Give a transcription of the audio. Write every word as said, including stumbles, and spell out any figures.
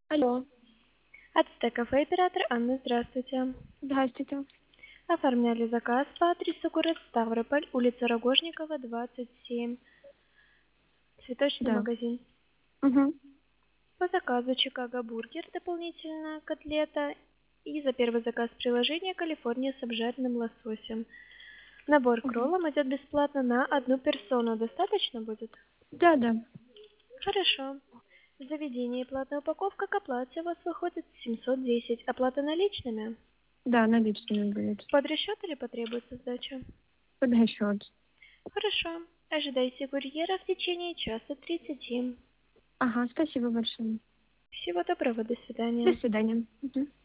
Алло, Ацтек кафе оператор Анна, здравствуйте. здравствуйте. Оформляли заказ по адресу город Ставрополь, улица Рогожникова, двадцать семь. Цветочный Да. магазин. Угу. По заказу Чикаго бургер, дополнительно котлета. И за первый заказ приложение Калифорния с обжаренным лососем. Набор к Угу. роллам идет бесплатно на одну персону. Достаточно будет? Да, да. Хорошо. В заведении платная упаковка к оплате у вас выходит семьсот десять. Оплата наличными? Да, наличными будет. Под расчет или потребуется сдача? Под расчет. Хорошо. Ожидайте курьера в течение часа тридцати. Ага, спасибо большое. Всего доброго, до До свидания. свидания. Мгм.